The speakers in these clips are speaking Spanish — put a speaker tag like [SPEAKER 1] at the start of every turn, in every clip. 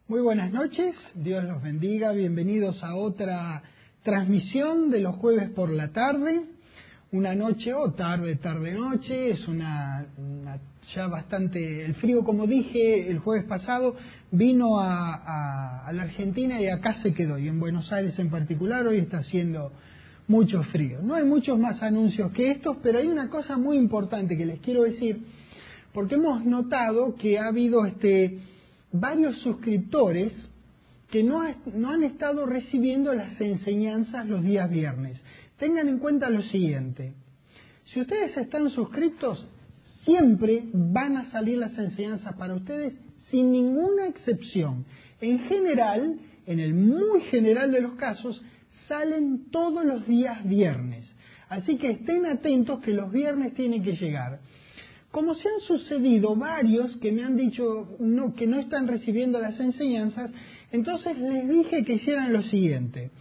[SPEAKER 1] Muy buenas noches, Dios los bendiga, bienvenidos a otra transmisión de los jueves por la tarde, una noche o tarde-noche, es una ya bastante, el frío como dije el jueves pasado vino a la Argentina y acá se quedó, y en Buenos Aires en particular hoy está haciendo mucho frío. No hay muchos más anuncios que estos, pero hay una cosa muy importante que les quiero decir, porque hemos notado que ha habido varios suscriptores que no han estado recibiendo las enseñanzas los días viernes. Tengan en cuenta lo siguiente: si ustedes están suscriptos, siempre van a salir las enseñanzas para ustedes sin ninguna excepción. En general, en el muy general de los casos, salen todos los días viernes. Así que estén atentos que los viernes tienen que llegar. Como se han sucedido varios que me han dicho que no están recibiendo las enseñanzas, entonces les dije que hicieran lo siguiente: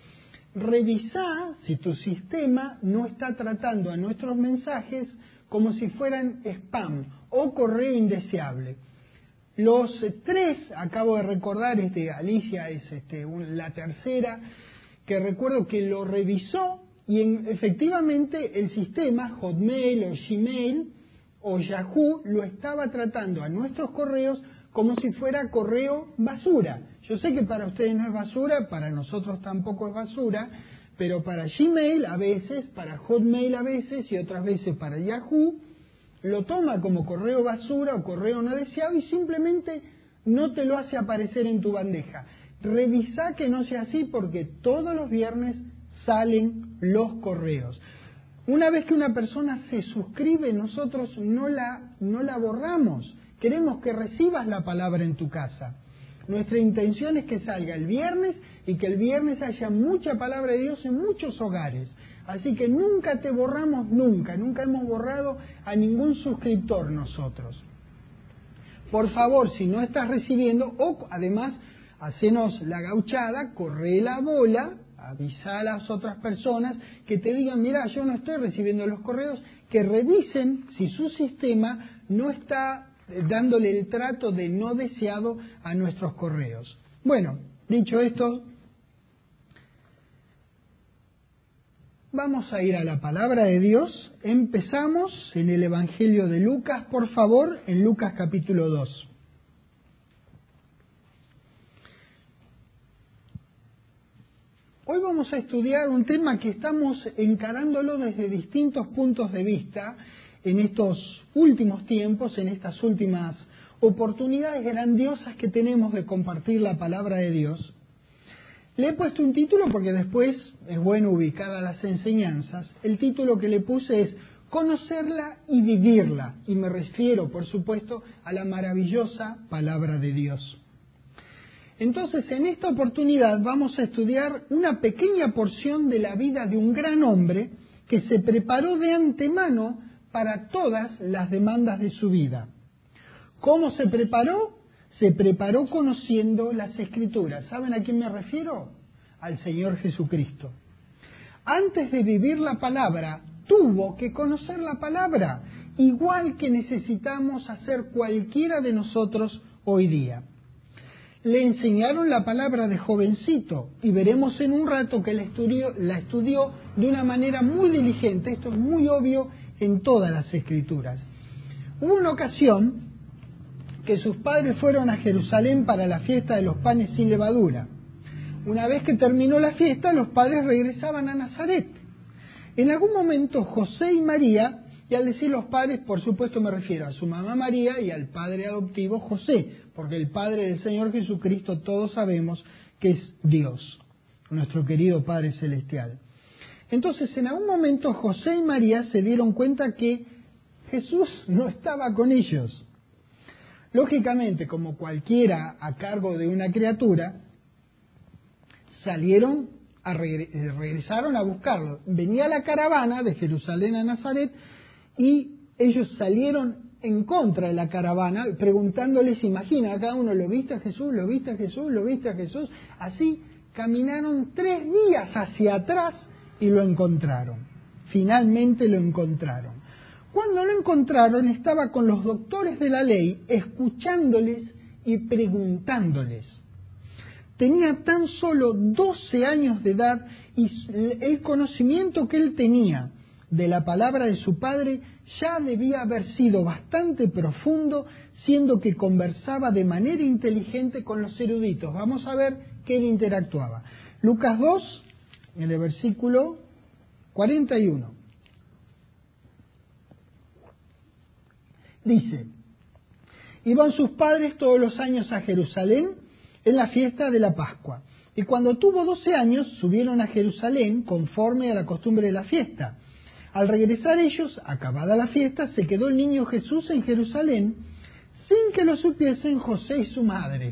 [SPEAKER 1] revisá si tu sistema no está tratando a nuestros mensajes como si fueran spam o correo indeseable. Los tres, acabo de recordar, Alicia es la tercera, que recuerdo que lo revisó y efectivamente el sistema, Hotmail o Gmail o Yahoo, lo estaba tratando a nuestros correos como si fuera correo basura. Yo sé que para ustedes no es basura, para nosotros tampoco es basura, pero para Gmail a veces, para Hotmail a veces y otras veces para Yahoo, lo toma como correo basura o correo no deseado y simplemente no te lo hace aparecer en tu bandeja. Revisá que no sea así, porque todos los viernes salen los correos. Una vez que una persona se suscribe, nosotros no la borramos. Queremos que recibas la palabra en tu casa. Nuestra intención es que salga el viernes y que el viernes haya mucha palabra de Dios en muchos hogares. Así que nunca te borramos, nunca hemos borrado a ningún suscriptor nosotros. Por favor, si no estás recibiendo, o además, hacenos la gauchada, corre la bola, avisa a las otras personas que te digan: mira, yo no estoy recibiendo los correos, que revisen si su sistema no está dándole el trato de no deseado a nuestros correos. Bueno, dicho esto, vamos a ir a la palabra de Dios. Empezamos en el Evangelio de Lucas, por favor, en Lucas capítulo 2. Hoy vamos a estudiar un tema que estamos encarándolo desde distintos puntos de vista en estos últimos tiempos, en estas últimas oportunidades grandiosas que tenemos de compartir la palabra de Dios. Le he puesto un título porque después es bueno ubicar a las enseñanzas. El título que le puse es Conocerla y vivirla, y me refiero, por supuesto, a la maravillosa palabra de Dios. Entonces, en esta oportunidad vamos a estudiar una pequeña porción de la vida de un gran hombre que se preparó de antemano para todas las demandas de su vida. ¿Cómo se preparó? Se preparó conociendo las Escrituras. ¿Saben a quién me refiero? Al Señor Jesucristo. Antes de vivir la palabra, tuvo que conocer la palabra, igual que necesitamos hacer cualquiera de nosotros hoy día. Le enseñaron la palabra de jovencito y veremos en un rato que la estudió de una manera muy diligente. Esto es muy obvio en todas las Escrituras. Hubo una ocasión que sus padres fueron a Jerusalén para la fiesta de los panes sin levadura. Una vez que terminó la fiesta, los padres regresaban a Nazaret. En algún momento José y María, y al decir los padres, por supuesto me refiero a su mamá María y al padre adoptivo José, porque el Padre del Señor Jesucristo todos sabemos que es Dios, nuestro querido Padre Celestial. Entonces, en algún momento José y María se dieron cuenta que Jesús no estaba con ellos. Lógicamente, como cualquiera a cargo de una criatura, regresaron a buscarlo. Venía la caravana de Jerusalén a Nazaret y ellos salieron en contra de la caravana, preguntándoles, imagina, a cada uno: ¿lo viste a Jesús? ¿Lo viste a Jesús? ¿Lo viste a Jesús? Así caminaron 3 días hacia atrás y lo encontraron. Finalmente lo encontraron. Cuando lo encontraron, estaba con los doctores de la ley, escuchándoles y preguntándoles. tenía tan solo 12 años de edad y el conocimiento que él tenía de la palabra de su padre ya debía haber sido bastante profundo, siendo que conversaba de manera inteligente con los eruditos. Vamos a ver que él interactuaba. Lucas 2, en el versículo 41. Dice: iban sus padres todos los años a Jerusalén en la fiesta de la Pascua. Y cuando tuvo 12 años, subieron a Jerusalén conforme a la costumbre de la fiesta. Al regresar ellos, acabada la fiesta, se quedó el niño Jesús en Jerusalén, sin que lo supiesen José y su madre.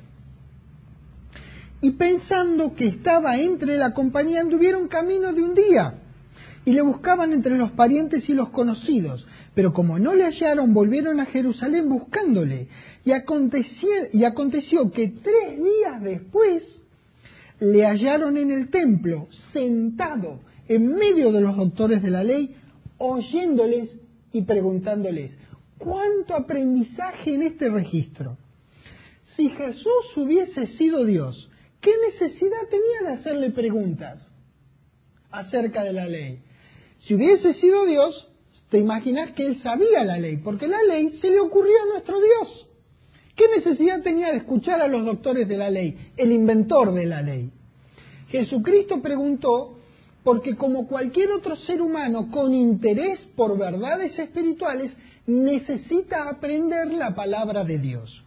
[SPEAKER 1] Y pensando que estaba entre la compañía, anduvieron camino de un día, y le buscaban entre los parientes y los conocidos. Pero como no le hallaron, volvieron a Jerusalén buscándole. Y aconteció que 3 días después le hallaron en el templo, sentado en medio de los doctores de la ley, oyéndoles y preguntándoles. ¿Cuánto aprendizaje en este registro? Si Jesús hubiese sido Dios, ¿qué necesidad tenía de hacerle preguntas acerca de la ley? Si hubiese sido Dios, te imaginas que él sabía la ley, porque la ley se le ocurrió a nuestro Dios. ¿Qué necesidad tenía de escuchar a los doctores de la ley, el inventor de la ley? Jesucristo preguntó porque, como cualquier otro ser humano con interés por verdades espirituales, necesita aprender la palabra de Dios.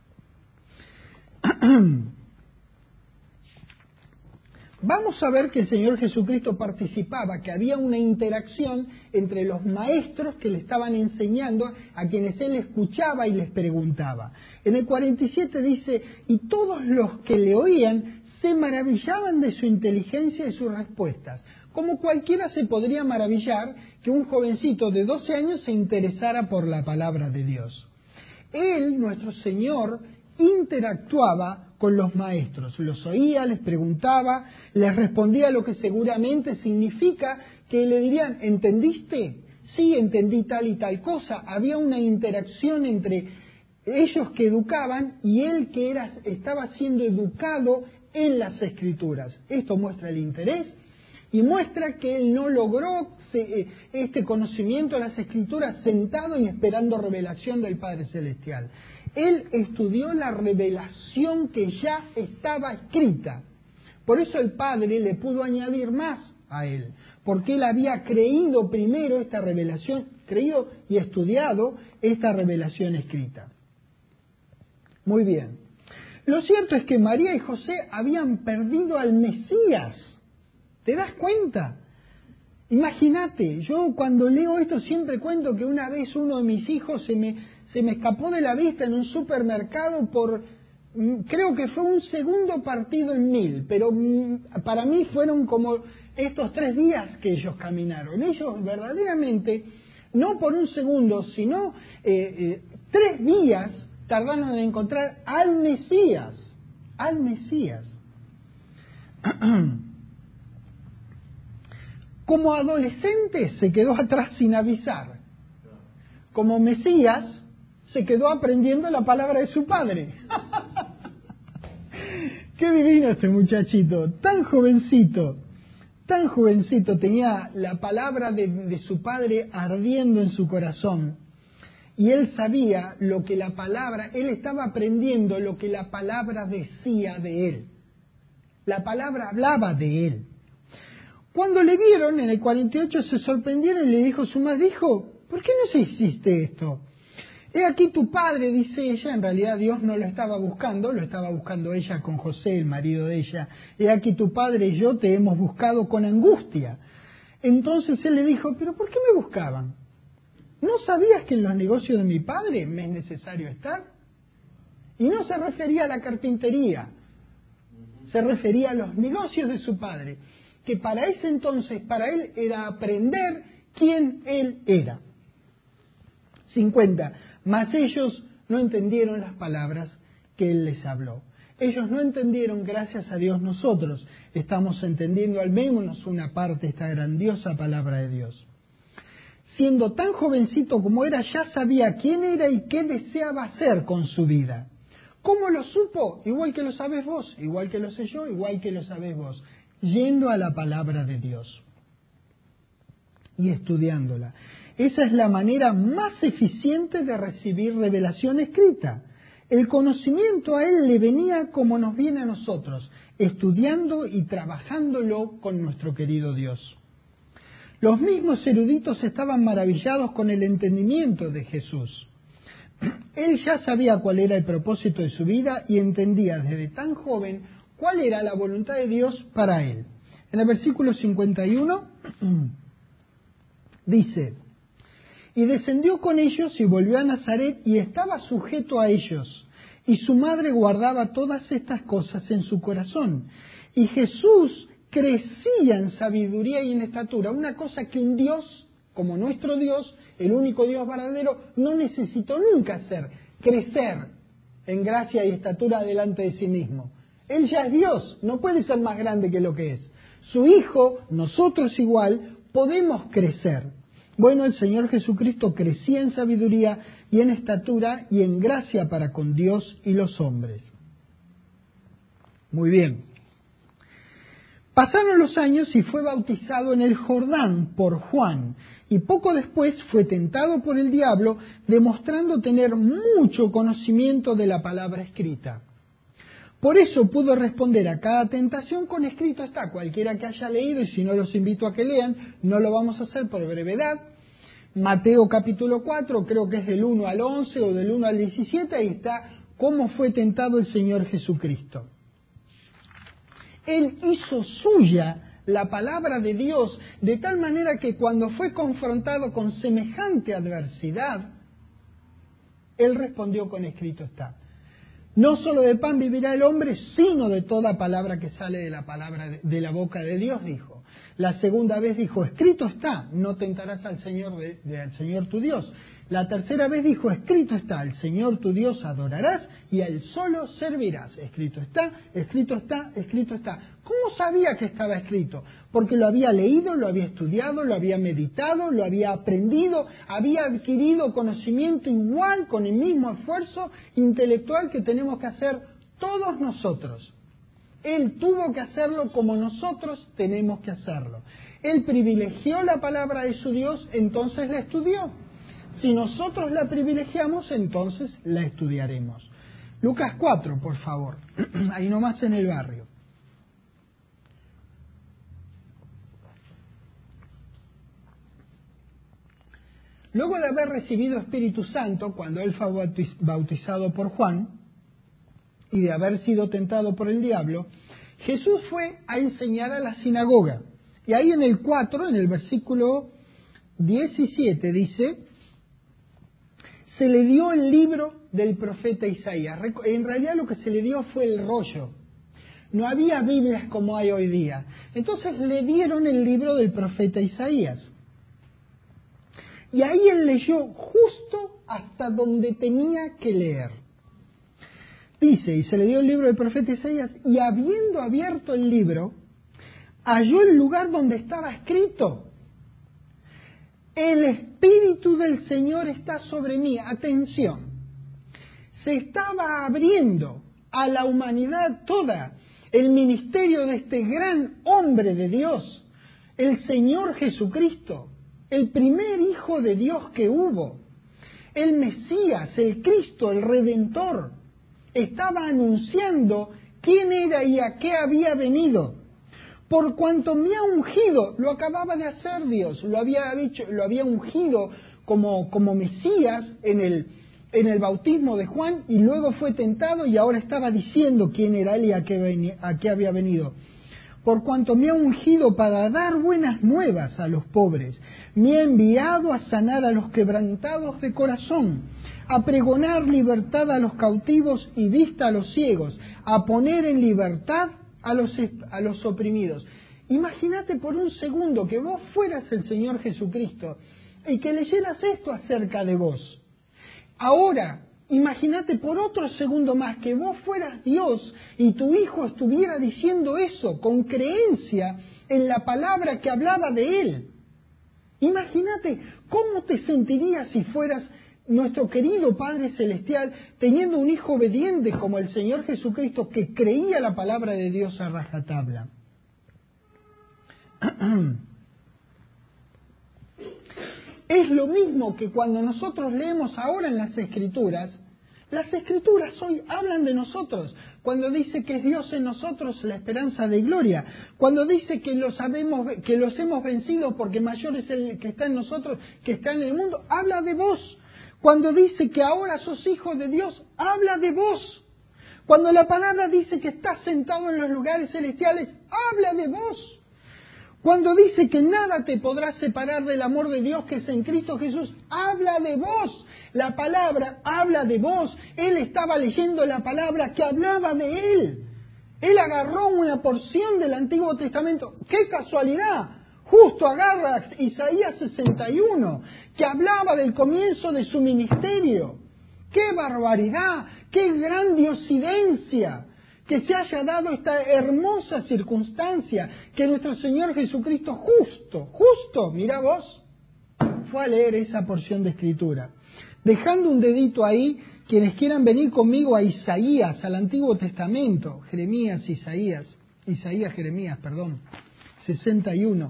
[SPEAKER 1] Vamos a ver que el Señor Jesucristo participaba, que había una interacción entre los maestros que le estaban enseñando, a quienes él escuchaba y les preguntaba. En el 47 dice: y todos los que le oían se maravillaban de su inteligencia y sus respuestas. Como cualquiera se podría maravillar que un jovencito de 12 años se interesara por la palabra de Dios. Él, nuestro Señor, interactuaba con los maestros, los oía, les preguntaba, les respondía lo que seguramente significa que le dirían: ¿entendiste? Sí, entendí tal y tal cosa. Había una interacción entre ellos que educaban y él que estaba siendo educado en las Escrituras. Esto muestra el interés y muestra que él no logró este conocimiento de las Escrituras sentado y esperando revelación del Padre Celestial. Él estudió la revelación que ya estaba escrita. Por eso el Padre le pudo añadir más a él, porque él había creído primero esta revelación, creído y estudiado esta revelación escrita. Muy bien. Lo cierto es que María y José habían perdido al Mesías. ¿Te das cuenta? Imagínate, yo cuando leo esto siempre cuento que una vez uno de mis hijos se me escapó de la vista en un supermercado creo que fue un segundo partido en 1000, pero para mí fueron como estos 3 días que ellos caminaron. Ellos verdaderamente, no por un segundo, sino 3 días tardaron en encontrar al Mesías. Al Mesías. Como adolescente se quedó atrás sin avisar. Como Mesías se quedó aprendiendo la palabra de su padre. Qué divino este muchachito, tan jovencito, tenía la palabra de su padre ardiendo en su corazón. Y él sabía lo que la palabra, él estaba aprendiendo lo que la palabra decía de él. La palabra hablaba de él. Cuando le vieron, en el 48, se sorprendieron y le dijo su madre: hijo, ¿por qué no hiciste esto? He aquí tu padre, dice ella. En realidad Dios no lo estaba buscando, lo estaba buscando ella con José, el marido de ella. He aquí tu padre y yo te hemos buscado con angustia. Entonces él le dijo: ¿pero por qué me buscaban? ¿No sabías que en los negocios de mi padre me es necesario estar? Y no se refería a la carpintería, se refería a los negocios de su padre, que para ese entonces, para él era aprender quién él era. 50. Mas ellos no entendieron las palabras que él les habló. Ellos no entendieron, gracias a Dios nosotros estamos entendiendo al menos una parte de esta grandiosa palabra de Dios. Siendo tan jovencito como era, ya sabía quién era y qué deseaba hacer con su vida. ¿Cómo lo supo? Igual que lo sabés vos, igual que lo sé yo, igual que lo sabés vos. Yendo a la palabra de Dios y estudiándola. Esa es la manera más eficiente de recibir revelación escrita. El conocimiento a él le venía como nos viene a nosotros, estudiando y trabajándolo con nuestro querido Dios. Los mismos eruditos estaban maravillados con el entendimiento de Jesús. Él ya sabía cuál era el propósito de su vida y entendía desde tan joven cuál era la voluntad de Dios para él. En el versículo 51 dice: y descendió con ellos y volvió a Nazaret y estaba sujeto a ellos. Y su madre guardaba todas estas cosas en su corazón. Y Jesús crecía en sabiduría y en estatura, una cosa que un Dios, como nuestro Dios, el único Dios verdadero, no necesitó nunca hacer, crecer en gracia y estatura delante de sí mismo. Él ya es Dios, no puede ser más grande que lo que es. Su Hijo, nosotros igual, podemos crecer. Bueno, el Señor Jesucristo crecía en sabiduría y en estatura y en gracia para con Dios y los hombres. Muy bien. Pasaron los años y fue bautizado en el Jordán por Juan, y poco después fue tentado por el diablo, demostrando tener mucho conocimiento de la palabra escrita. Por eso pudo responder a cada tentación con escrito está. Cualquiera que haya leído, y si no los invito a que lean, no lo vamos a hacer por brevedad. Mateo capítulo 4, creo que es del 1 al 11 o del 1 al 17, ahí está cómo fue tentado el Señor Jesucristo. Él hizo suya la palabra de Dios de tal manera que cuando fue confrontado con semejante adversidad, Él respondió con escrito está. No solo de pan vivirá el hombre, sino de toda palabra que sale de la boca de Dios, dijo. La segunda vez dijo, escrito está, no tentarás al Señor, al Señor tu Dios. La tercera vez dijo, escrito está, al Señor tu Dios adorarás y a Él solo servirás. Escrito está, escrito está, escrito está. ¿Cómo sabía que estaba escrito? Porque lo había leído, lo había estudiado, lo había meditado, lo había aprendido, había adquirido conocimiento igual, con el mismo esfuerzo intelectual que tenemos que hacer todos nosotros. Él tuvo que hacerlo como nosotros tenemos que hacerlo. Él privilegió la palabra de su Dios, entonces la estudió. Si nosotros la privilegiamos, entonces la estudiaremos. Lucas 4, por favor, ahí nomás en el barrio. Luego de haber recibido Espíritu Santo, cuando él fue bautizado por Juan, y de haber sido tentado por el diablo, Jesús fue a enseñar a la sinagoga. Y ahí en el 4, en el versículo 17, dice, se le dio el libro del profeta Isaías. En realidad lo que se le dio fue el rollo. No había Biblias como hay hoy día. Entonces le dieron el libro del profeta Isaías. Y ahí él leyó justo hasta donde tenía que leer. Dice, y se le dio el libro del profeta Isaías, y habiendo abierto el libro, halló el lugar donde estaba escrito, el Espíritu del Señor está sobre mí. Atención, se estaba abriendo a la humanidad toda el ministerio de este gran hombre de Dios, el Señor Jesucristo, el primer Hijo de Dios que hubo, el Mesías, el Cristo, el Redentor. Estaba anunciando quién era y a qué había venido. Por cuanto me ha ungido, lo acababa de hacer Dios, lo había ungido como Mesías en el bautismo de Juan, y luego fue tentado y ahora estaba diciendo quién era él y a qué había venido. Por cuanto me ha ungido para dar buenas nuevas a los pobres, me ha enviado a sanar a los quebrantados de corazón, a pregonar libertad a los cautivos y vista a los ciegos, a poner en libertad a los oprimidos. Imagínate por un segundo que vos fueras el Señor Jesucristo y que leyeras esto acerca de vos. Ahora, imagínate por otro segundo más que vos fueras Dios y tu Hijo estuviera diciendo eso con creencia en la palabra que hablaba de Él. Imagínate cómo te sentirías si fueras nuestro querido Padre Celestial, teniendo un Hijo obediente como el Señor Jesucristo, que creía la palabra de Dios a rajatabla. Es lo mismo que cuando nosotros leemos ahora en las Escrituras hoy hablan de nosotros. Cuando dice que es Dios en nosotros la esperanza de gloria. Cuando dice que los hemos vencido porque mayor es el que está en nosotros que está en el mundo, habla de vos. Cuando dice que ahora sos hijos de Dios, habla de vos. Cuando la palabra dice que estás sentado en los lugares celestiales, habla de vos. Cuando dice que nada te podrá separar del amor de Dios que es en Cristo Jesús, habla de vos. La palabra habla de vos. Él estaba leyendo la palabra que hablaba de él. Él agarró una porción del Antiguo Testamento. ¡Qué casualidad! Justo agarra Isaías 61, que hablaba del comienzo de su ministerio. ¡Qué barbaridad! ¡Qué grandiosidencia! Que se haya dado esta hermosa circunstancia, que nuestro Señor Jesucristo justo, mirá vos, fue a leer esa porción de Escritura. Dejando un dedito ahí, quienes quieran venir conmigo a Isaías, al Antiguo Testamento, Jeremías, 61.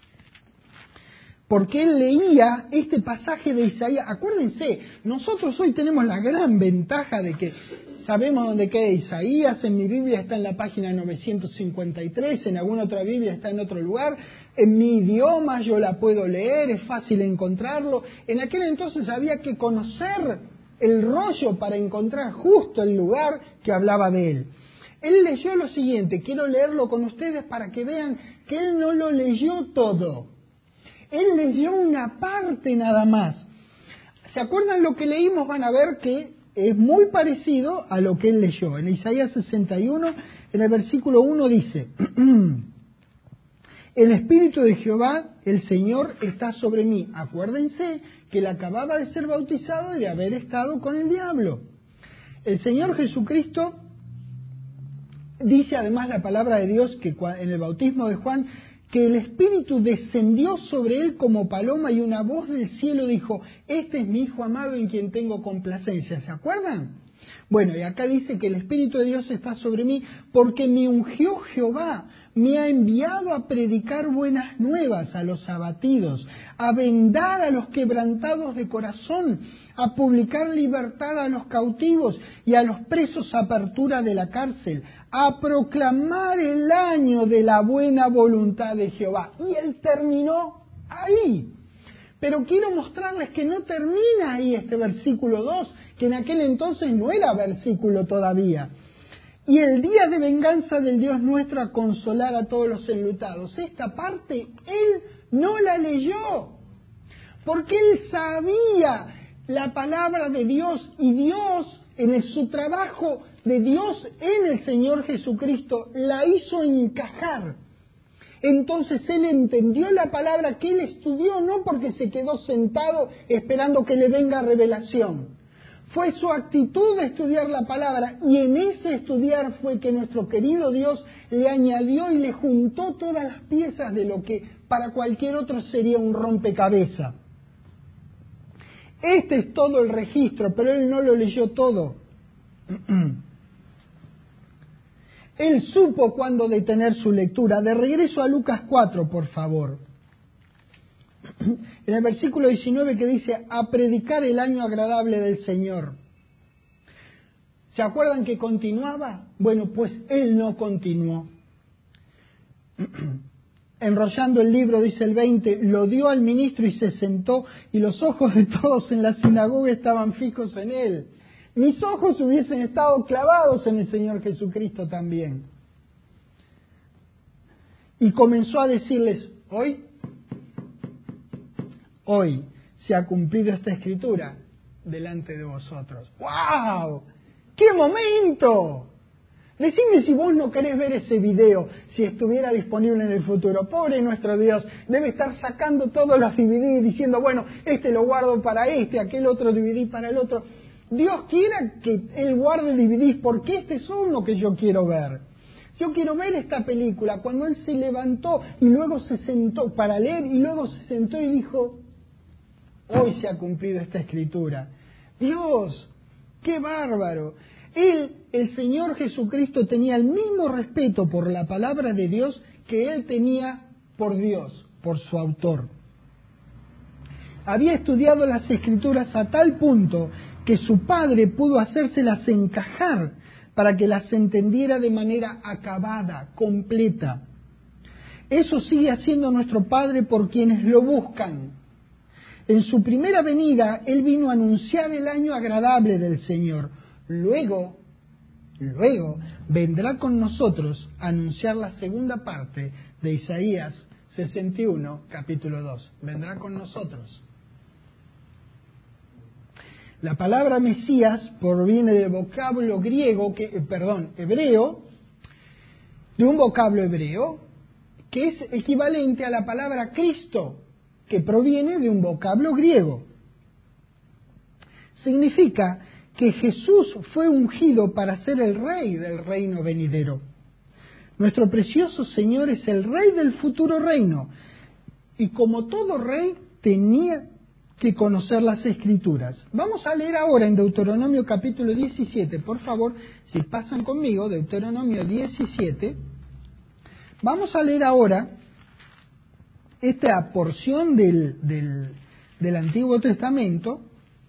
[SPEAKER 1] Porque él leía este pasaje de Isaías. Acuérdense, nosotros hoy tenemos la gran ventaja de que sabemos dónde queda Isaías. En mi Biblia está en la página 953, en alguna otra Biblia está en otro lugar. En mi idioma yo la puedo leer, es fácil encontrarlo. En aquel entonces había que conocer el rollo para encontrar justo el lugar que hablaba de él. Él leyó lo siguiente, quiero leerlo con ustedes para que vean que él no lo leyó todo. Él leyó una parte nada más. ¿Se acuerdan lo que leímos? Van a ver que es muy parecido a lo que él leyó. En Isaías 61, en el versículo 1 dice: el Espíritu de Jehová, el Señor, está sobre mí. Acuérdense que él acababa de ser bautizado y de haber estado con el diablo. El Señor Jesucristo dice además la palabra de Dios que en el bautismo de Juan, que el Espíritu descendió sobre él como paloma y una voz del cielo dijo: este es mi Hijo amado en quien tengo complacencia. ¿Se acuerdan? Bueno, y acá dice que el Espíritu de Dios está sobre mí porque me ungió Jehová, me ha enviado a predicar buenas nuevas a los abatidos, a vendar a los quebrantados de corazón, a publicar libertad a los cautivos y a los presos apertura de la cárcel, a proclamar el año de la buena voluntad de Jehová. Y él terminó ahí. Pero quiero mostrarles que no termina ahí este versículo 2, que en aquel entonces no era versículo todavía. Y el día de venganza del Dios nuestro a consolar a todos los enlutados. Esta parte él no la leyó, porque él sabía la palabra de Dios y Dios, en su trabajo de Dios en el Señor Jesucristo, la hizo encajar. Entonces él entendió la palabra que él estudió, no porque se quedó sentado esperando que le venga revelación. Fue su actitud de estudiar la palabra, y en ese estudiar fue que nuestro querido Dios le añadió y le juntó todas las piezas de lo que para cualquier otro sería un rompecabezas. Este es todo el registro, pero él no lo leyó todo. Él supo cuándo detener su lectura. De regreso a Lucas 4, por favor. En el versículo 19 que dice: a predicar el año agradable del Señor. ¿Se acuerdan que continuaba? Bueno, pues él no continuó. Enrollando el libro, dice el 20, lo dio al ministro y se sentó, y los ojos de todos en la sinagoga estaban fijos en él. Mis ojos hubiesen estado clavados en el Señor Jesucristo también. Y comenzó a decirles: hoy se ha cumplido esta escritura delante de vosotros. ¡Wow! ¡Qué momento! Decime si vos no querés ver ese video, si estuviera disponible en el futuro. Pobre nuestro Dios, debe estar sacando todos los DVD diciendo: bueno, este lo guardo para este, aquel otro DVD para el otro. Dios quiera que Él guarde DVDs, porque este es uno que yo quiero ver. Yo quiero ver esta película, cuando Él se levantó y luego se sentó para leer, y luego se sentó y dijo: hoy se ha cumplido esta escritura. Dios, qué bárbaro. Él, el Señor Jesucristo, tenía el mismo respeto por la palabra de Dios que él tenía por Dios, por su autor. Había estudiado las Escrituras a tal punto que su padre pudo hacérselas encajar para que las entendiera de manera acabada, completa. Eso sigue haciendo nuestro Padre por quienes lo buscan. En su primera venida, Él vino a anunciar el año agradable del Señor. Luego vendrá con nosotros a anunciar la segunda parte de Isaías 61, capítulo 2. Vendrá con nosotros. La palabra Mesías proviene del vocablo hebreo, de un vocablo hebreo que es equivalente a la palabra Cristo, que proviene de un vocablo griego. Significa que Jesús fue ungido para ser el rey del reino venidero. Nuestro precioso Señor es el rey del futuro reino, y como todo rey tenía que conocer las Escrituras. Vamos a leer ahora en Deuteronomio capítulo 17, por favor, si pasan conmigo, Deuteronomio 17. Vamos a leer ahora esta porción del Antiguo Testamento,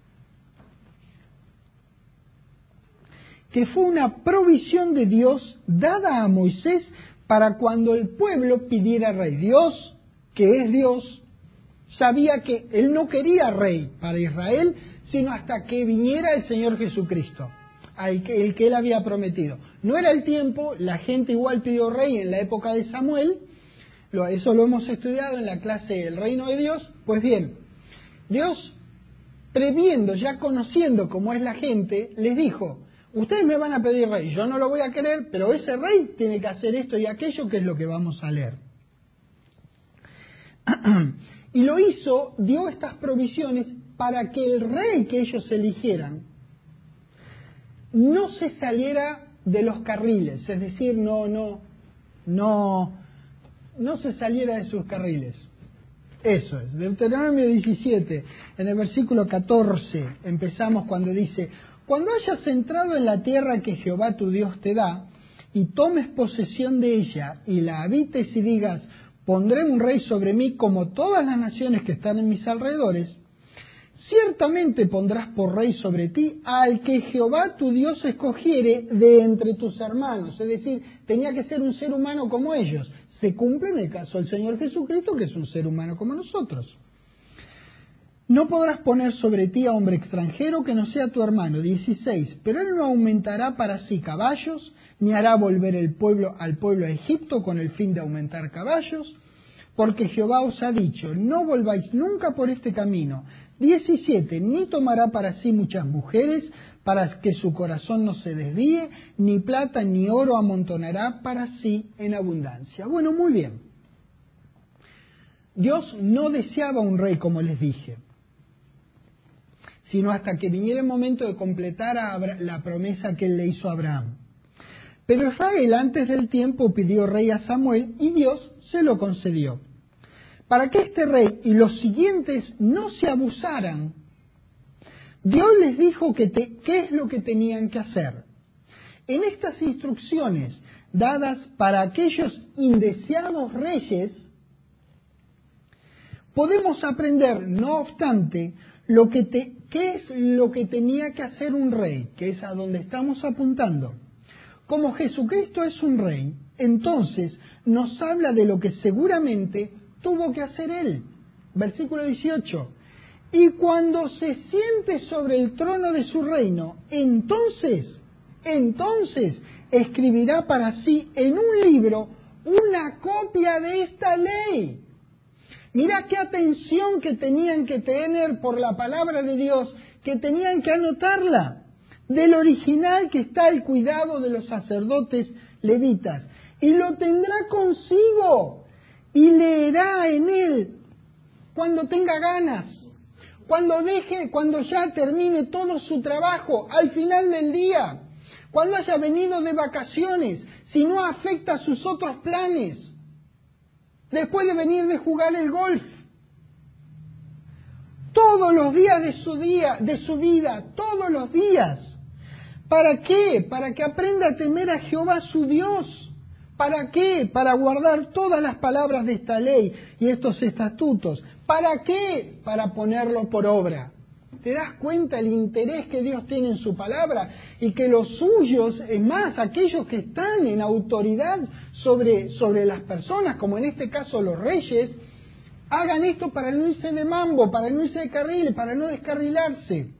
[SPEAKER 1] que fue una provisión de Dios dada a Moisés para cuando el pueblo pidiera rey. Dios, que es Dios, sabía que Él no quería rey para Israel, sino hasta que viniera el Señor Jesucristo, el que Él había prometido. No era el tiempo, la gente igual pidió rey en la época de Samuel, eso lo hemos estudiado en la clase El Reino de Dios. Pues bien, Dios, previendo, ya conociendo cómo es la gente, les dijo: ustedes me van a pedir rey, yo no lo voy a querer, pero ese rey tiene que hacer esto y aquello, que es lo que vamos a leer. Y lo hizo, dio estas provisiones para que el rey que ellos eligieran no se saliera de los carriles, es decir, no se saliera de sus carriles. Eso es, Deuteronomio 17, en el versículo 14, empezamos cuando dice: cuando hayas entrado en la tierra que Jehová tu Dios te da, y tomes posesión de ella, y la habites y digas: pondré un rey sobre mí como todas las naciones que están en mis alrededores, ciertamente pondrás por rey sobre ti al que Jehová tu Dios escogiere de entre tus hermanos. Es decir, tenía que ser un ser humano como ellos. Se cumple en el caso del Señor Jesucristo, que es un ser humano como nosotros. No podrás poner sobre ti a hombre extranjero que no sea tu hermano. 16. Pero él no aumentará para sí caballos, ni hará volver al pueblo a Egipto con el fin de aumentar caballos, porque Jehová os ha dicho: no volváis nunca por este camino. 17. Ni tomará para sí muchas mujeres, para que su corazón no se desvíe, ni plata ni oro amontonará para sí en abundancia. Bueno, muy bien. Dios no deseaba un rey, como les dije, sino hasta que viniera el momento de completar la promesa que él le hizo a Abraham. Pero Israel antes del tiempo pidió rey a Samuel y Dios se lo concedió. Para que este rey y los siguientes no se abusaran, Dios les dijo qué es lo que tenían que hacer. En estas instrucciones dadas para aquellos indeseados reyes, podemos aprender, no obstante, qué es lo que tenía que hacer un rey, que es a donde estamos apuntando. Como Jesucristo es un rey, entonces nos habla de lo que seguramente tuvo que hacer él. Versículo 18. Y cuando se siente sobre el trono de su reino, entonces escribirá para sí en un libro una copia de esta ley. Mira qué atención que tenían que tener por la palabra de Dios, que tenían que anotarla. Del original que está al cuidado de los sacerdotes levitas. Y lo tendrá consigo y leerá en él cuando tenga ganas, cuando ya termine todo su trabajo, al final del día, cuando haya venido de vacaciones, si no afecta a sus otros planes, después de venir de jugar el golf. todos los días de su vida, todos los días. ¿Para qué? Para que aprenda a temer a Jehová su Dios. ¿Para qué? Para guardar todas las palabras de esta ley y estos estatutos. ¿Para qué? Para ponerlo por obra. ¿Te das cuenta el interés que Dios tiene en su palabra? Y que los suyos, es más, aquellos que están en autoridad sobre las personas, como en este caso los reyes, hagan esto para no irse de mambo, para no irse de carril, para no descarrilarse.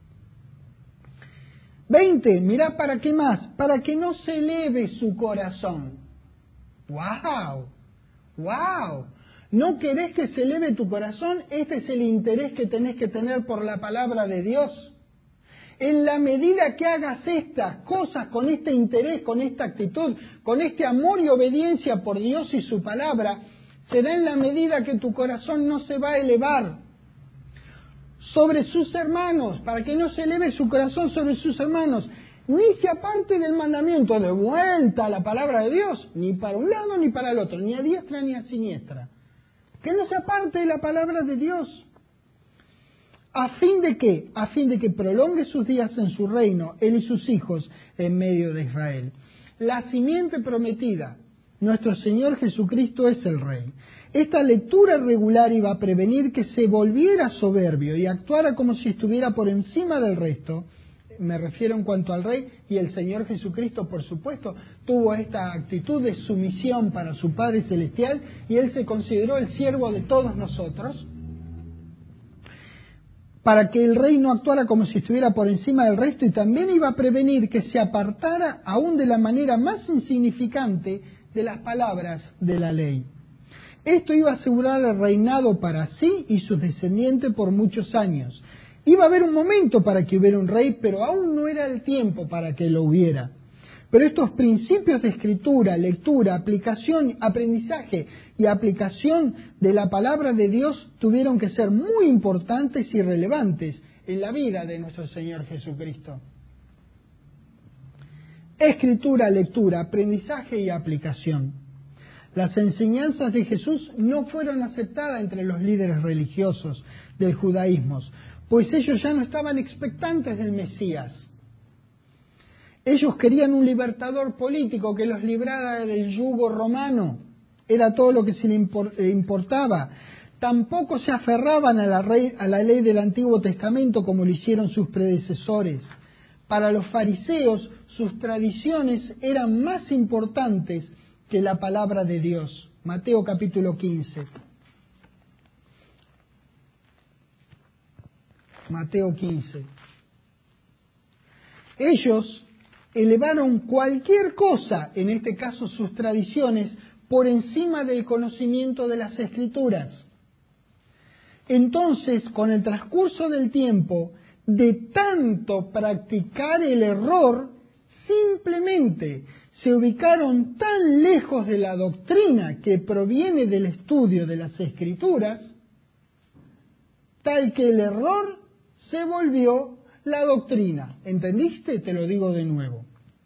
[SPEAKER 1] 20, mirá para qué más, para que no se eleve su corazón. ¡Wow! ¡Wow! ¿No querés que se eleve tu corazón? Este es el interés que tenés que tener por la palabra de Dios. En la medida que hagas estas cosas con este interés, con esta actitud, con este amor y obediencia por Dios y su palabra, será en la medida que tu corazón no se va a elevar sobre sus hermanos, para que no se eleve su corazón sobre sus hermanos, ni se aparte del mandamiento de vuelta a la palabra de Dios, ni para un lado ni para el otro, ni a diestra ni a siniestra. Que no se aparte de la palabra de Dios. ¿A fin de qué? A fin de que prolongue sus días en su reino, él y sus hijos en medio de Israel. La simiente prometida, nuestro Señor Jesucristo es el Rey. Esta lectura regular iba a prevenir que se volviera soberbio y actuara como si estuviera por encima del resto. Me refiero en cuanto al Rey, y el Señor Jesucristo, por supuesto, tuvo esta actitud de sumisión para su Padre Celestial y Él se consideró el siervo de todos nosotros, para que el Rey no actuara como si estuviera por encima del resto, y también iba a prevenir que se apartara aún de la manera más insignificante de las palabras de la ley. Esto iba a asegurar el reinado para sí y sus descendientes por muchos años. Iba a haber un momento para que hubiera un rey, pero aún no era el tiempo para que lo hubiera. Pero estos principios de escritura, lectura, aplicación, aprendizaje y aplicación de la palabra de Dios tuvieron que ser muy importantes y relevantes en la vida de nuestro Señor Jesucristo. Escritura, lectura, aprendizaje y aplicación. Las enseñanzas de Jesús no fueron aceptadas entre los líderes religiosos del judaísmo, pues ellos ya no estaban expectantes del Mesías. Ellos querían un libertador político que los librara del yugo romano. Era todo lo que se les importaba. Tampoco se aferraban a la ley del Antiguo Testamento como lo hicieron sus predecesores. Para los fariseos, sus tradiciones eran más importantes que la palabra de Dios. Mateo capítulo 15. Mateo 15. Ellos elevaron cualquier cosa, en este caso sus tradiciones, por encima del conocimiento de las Escrituras. Entonces, con el transcurso del tiempo, de tanto practicar el error, simplemente se ubicaron tan lejos de la doctrina que proviene del estudio de las Escrituras, tal que el error se volvió la doctrina. ¿Entendiste? Te lo digo de nuevo.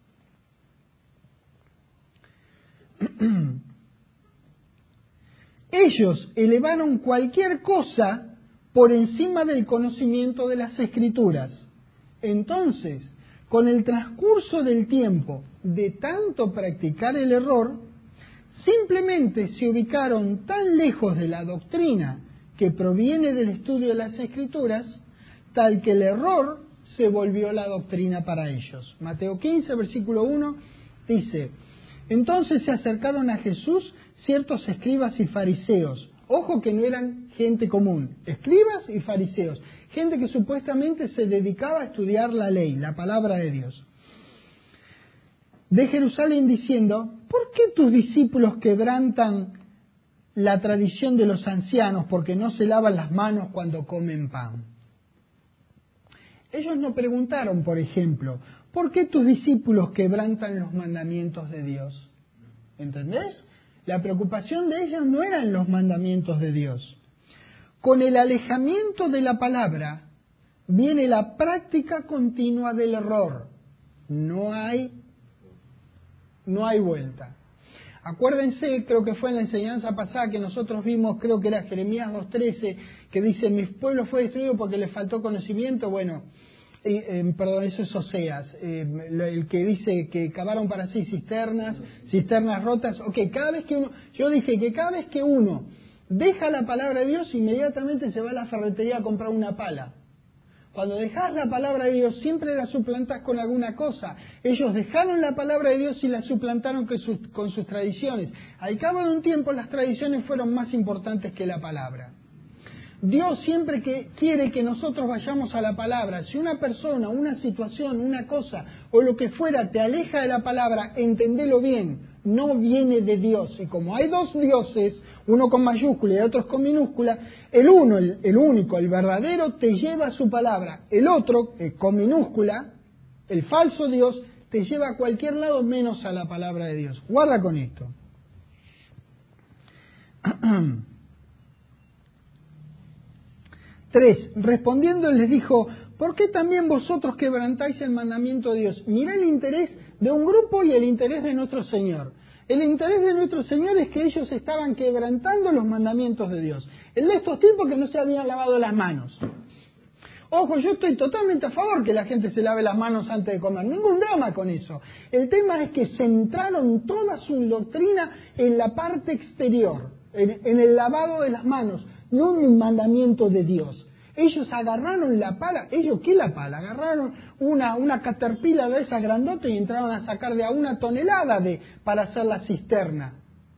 [SPEAKER 1] Ellos elevaron cualquier cosa por encima del conocimiento de las Escrituras. Entonces, con el transcurso del tiempo, de tanto practicar el error, simplemente se ubicaron tan lejos de la doctrina que proviene del estudio de las Escrituras, tal que el error se volvió la doctrina para ellos. Mateo 15, versículo 1, dice: entonces se acercaron a Jesús ciertos escribas y fariseos. Ojo que no eran gente común, escribas y fariseos, gente que supuestamente se dedicaba a estudiar la ley, la palabra de Dios, de Jerusalén, diciendo: ¿por qué tus discípulos quebrantan la tradición de los ancianos porque no se lavan las manos cuando comen pan? Ellos no preguntaron, por ejemplo, ¿por qué tus discípulos quebrantan los mandamientos de Dios? ¿Entendés? La preocupación de ellos no eran los mandamientos de Dios. Con el alejamiento de la palabra viene la práctica continua del error. No hay vuelta. Acuérdense, creo que fue en la enseñanza pasada que nosotros vimos, creo que era Jeremías 2:13, que dice, mi pueblo fue destruido porque le faltó conocimiento. Bueno, perdón, eso es Oseas, el que dice que cavaron para sí cisternas rotas. Ok, yo dije que cada vez que uno deja la palabra de Dios, inmediatamente se va a la ferretería a comprar una pala. Cuando dejas la palabra de Dios, siempre la suplantás con alguna cosa. Ellos dejaron la palabra de Dios y la suplantaron con sus tradiciones. Al cabo de un tiempo, las tradiciones fueron más importantes que la palabra. Dios siempre quiere que nosotros vayamos a la palabra. Si una persona, una situación, una cosa o lo que fuera te aleja de la palabra, entendelo bien. No viene de Dios. Y como hay dos dioses, uno con mayúscula y otro con minúscula, el único, el verdadero, te lleva a su palabra. El otro, con minúscula, el falso Dios, te lleva a cualquier lado menos a la palabra de Dios. Guarda con esto. 3. Respondiendo les dijo, ¿por qué también vosotros quebrantáis el mandamiento de Dios? Mirá el interés de un grupo y el interés de nuestro Señor. El interés de nuestro Señor es que ellos estaban quebrantando los mandamientos de Dios. El de estos tipos que no se habían lavado las manos. Ojo, yo estoy totalmente a favor que la gente se lave las manos antes de comer. Ningún drama con eso. El tema es que centraron toda su doctrina en la parte exterior, en el lavado de las manos, no en el mandamiento de Dios. Ellos agarraron la pala. ¿Ellos qué la pala? Agarraron una caterpillar de esa grandota y entraron a sacar de a 1 tonelada para hacer la cisterna.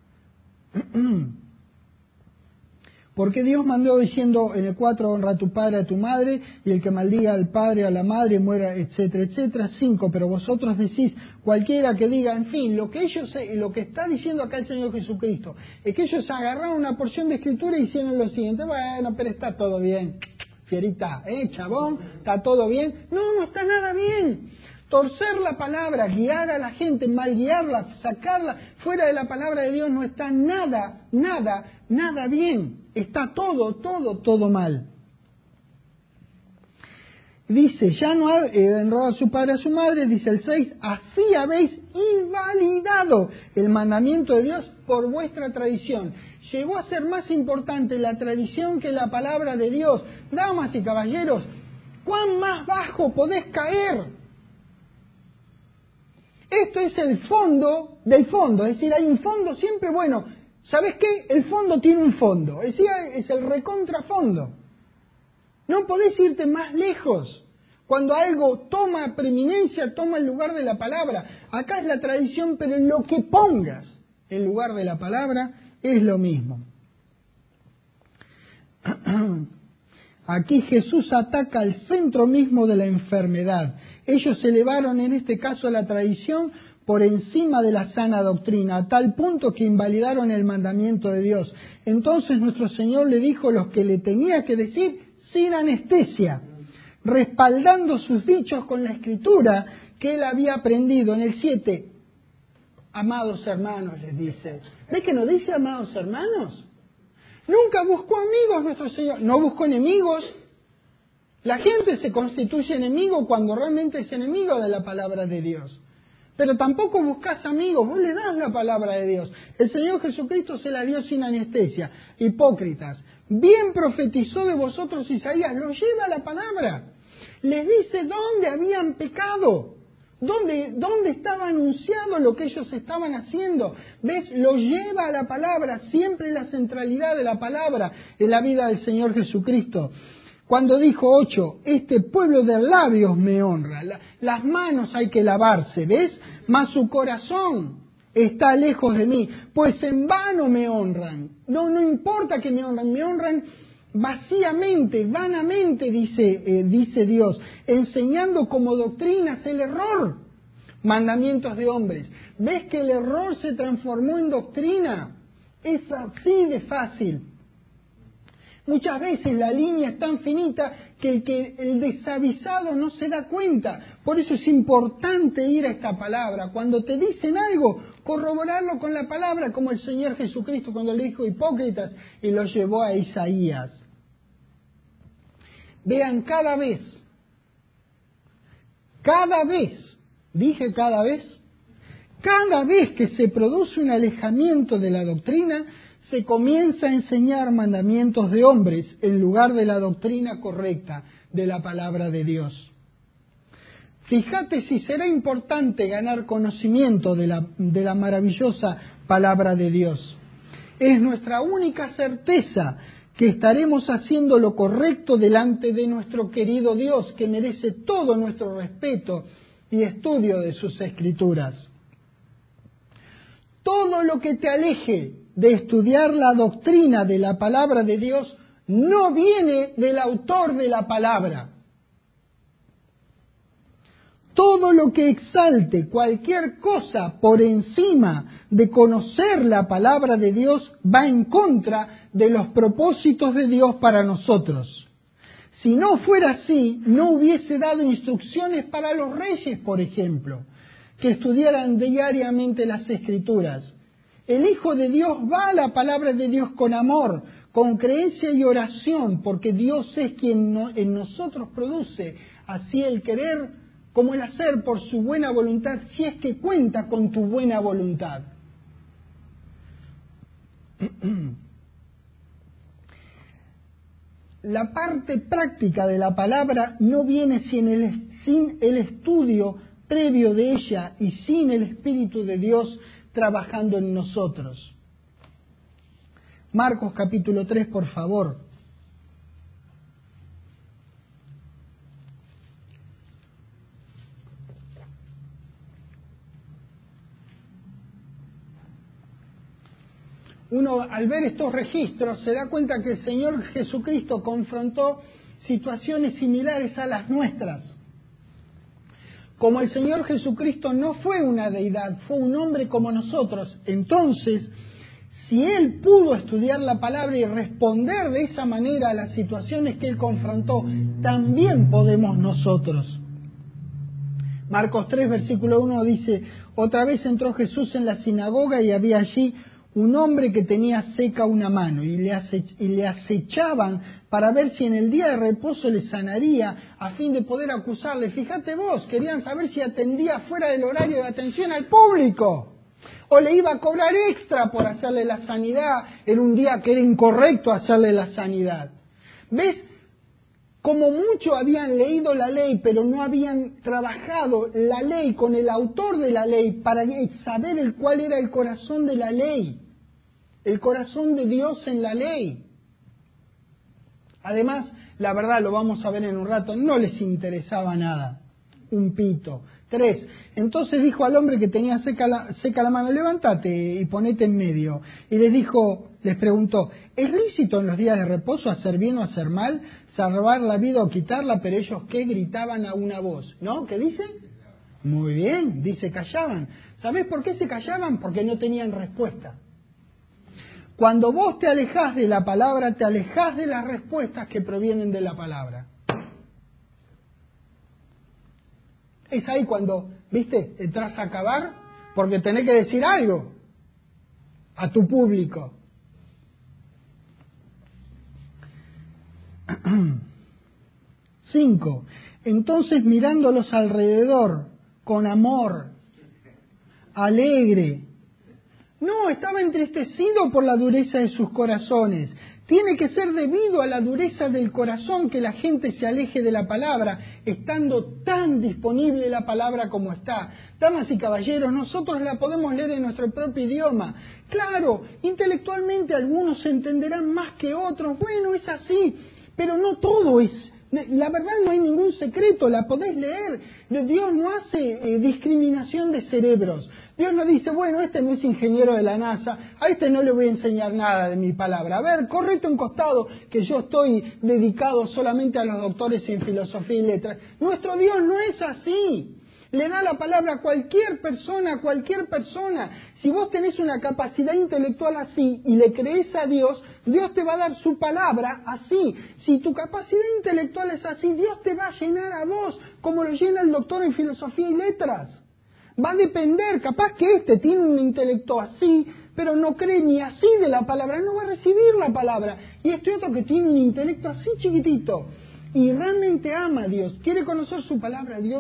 [SPEAKER 1] Porque Dios mandó diciendo en el 4, honra a tu padre y a tu madre, y el que maldiga al padre o a la madre muera, etcétera, etcétera. 5, pero vosotros decís, cualquiera que diga, en fin, lo que está diciendo acá el Señor Jesucristo, es que ellos agarraron una porción de escritura y hicieron lo siguiente, bueno, pero está todo bien, fierita, chabón, está todo bien. No está nada bien. Torcer la palabra, guiar a la gente, mal guiarla, sacarla fuera de la palabra de Dios no está nada bien. Está todo mal. Dice, ya no ha honrado a su padre a su madre, dice el 6, así habéis invalidado el mandamiento de Dios por vuestra tradición. Llegó a ser más importante la tradición que la palabra de Dios. Damas y caballeros, ¿cuán más bajo podés caer? Esto es el fondo del fondo, es decir, hay un fondo siempre bueno. ¿Sabes qué? El fondo tiene un fondo, es decir, es el recontrafondo. No podés irte más lejos. Cuando algo toma preeminencia, toma el lugar de la palabra. Acá es la tradición, pero en lo que pongas en lugar de la palabra es lo mismo. Aquí Jesús ataca al centro mismo de la enfermedad. Ellos elevaron en este caso la tradición por encima de la sana doctrina, a tal punto que invalidaron el mandamiento de Dios. Entonces nuestro Señor le dijo lo que le tenía que decir sin anestesia, respaldando sus dichos con la Escritura que él había aprendido. En el 7, amados hermanos, les dice. ¿Ves que no dice amados hermanos? Nunca buscó amigos nuestro Señor, no buscó enemigos. La gente se constituye enemigo cuando realmente es enemigo de la palabra de Dios. Pero tampoco buscas amigos, vos le das la palabra de Dios. El Señor Jesucristo se la dio sin anestesia. Hipócritas, bien profetizó de vosotros Isaías, lo lleva a la palabra. Les dice dónde habían pecado, dónde estaba anunciado lo que ellos estaban haciendo. ¿Ves? Lo lleva a la palabra, siempre la centralidad de la palabra en la vida del Señor Jesucristo. Cuando dijo 8, este pueblo de labios me honra, las manos hay que lavarse, ¿ves? Mas su corazón está lejos de mí, pues en vano me honran. No importa que me honran vacíamente, vanamente, dice Dios, enseñando como doctrinas el error, mandamientos de hombres. ¿Ves que el error se transformó en doctrina? Es así de fácil. Muchas veces la línea es tan finita que el desavisado no se da cuenta. Por eso es importante ir a esta palabra. Cuando te dicen algo, corroborarlo con la palabra, como el Señor Jesucristo cuando le dijo hipócritas y lo llevó a Isaías. Vean, cada vez, dije cada vez Cada vez que se produce un alejamiento de la doctrina, se comienza a enseñar mandamientos de hombres en lugar de la doctrina correcta de la palabra de Dios. Fíjate si será importante ganar conocimiento de la maravillosa palabra de Dios. Es nuestra única certeza que estaremos haciendo lo correcto delante de nuestro querido Dios, que merece todo nuestro respeto y estudio de sus Escrituras. Todo lo que te aleje de estudiar la doctrina de la palabra de Dios no viene del autor de la palabra. Todo lo que exalte cualquier cosa por encima de conocer la palabra de Dios va en contra de los propósitos de Dios para nosotros. Si no fuera así, no hubiese dado instrucciones para los reyes, por ejemplo, que estudiaran diariamente las Escrituras. El Hijo de Dios va a la palabra de Dios con amor, con creencia y oración, porque Dios es quien en nosotros produce así el querer como el hacer por su buena voluntad, si es que cuenta con tu buena voluntad. La parte práctica de la palabra no viene sin el estudio previo de ella y sin el Espíritu de Dios trabajando en nosotros. Marcos capítulo 3, por favor. Uno, al ver estos registros, se da cuenta que el Señor Jesucristo confrontó situaciones similares a las nuestras. Como el Señor Jesucristo no fue una deidad, fue un hombre como nosotros, entonces, si Él pudo estudiar la palabra y responder de esa manera a las situaciones que Él confrontó, también podemos nosotros. Marcos 3, versículo 1 dice: otra vez entró Jesús en la sinagoga y había allí un hombre que tenía seca una mano y le acechaban para ver si en el día de reposo le sanaría a fin de poder acusarle. Fíjate vos, querían saber si atendía fuera del horario de atención al público o le iba a cobrar extra por hacerle la sanidad en un día que era incorrecto hacerle la sanidad. ¿Ves? Como muchos habían leído la ley, pero no habían trabajado la ley con el autor de la ley para saber cuál era el corazón de la ley, el corazón de Dios en la ley. Además, la verdad, lo vamos a ver en un rato, no les interesaba nada, un pito. 3. Entonces dijo al hombre que tenía seca la mano: levántate y ponete en medio. Y les preguntó: ¿es lícito en los días de reposo hacer bien o hacer mal, salvar la vida o quitarla? Pero ellos, ¿qué? Gritaban a una voz, ¿no? ¿Qué dicen? Muy bien, dice, callaban. ¿Sabés por qué se callaban? Porque no tenían respuesta. Cuando vos te alejás de la palabra, te alejás de las respuestas que provienen de la palabra. Es ahí cuando, ¿viste?, entras a acabar porque tenés que decir algo a tu público. 5. Entonces, mirándolos alrededor con amor, alegre. No, estaba entristecido por la dureza de sus corazones. Tiene que ser debido a la dureza del corazón que la gente se aleje de la palabra, estando tan disponible la palabra como está. Damas y caballeros, nosotros la podemos leer en nuestro propio idioma. Claro, intelectualmente algunos se entenderán más que otros. Bueno, es así, pero no todo es. La verdad, no hay ningún secreto, la podés leer. Dios no hace discriminación de cerebros. Dios no dice: bueno, este no es ingeniero de la NASA, a este no le voy a enseñar nada de mi palabra. A ver, correte un costado, que yo estoy dedicado solamente a los doctores en filosofía y letras. Nuestro Dios no es así. Le da la palabra a cualquier persona, Si vos tenés una capacidad intelectual así y le crees a Dios, Dios te va a dar su palabra así. Si tu capacidad intelectual es así, Dios te va a llenar a vos, como lo llena el doctor en filosofía y letras. Va a depender, capaz que tiene un intelecto así, pero no cree ni así de la palabra, no va a recibir la palabra. Y otro que tiene un intelecto así chiquitito y realmente ama a Dios, quiere conocer su palabra, Dios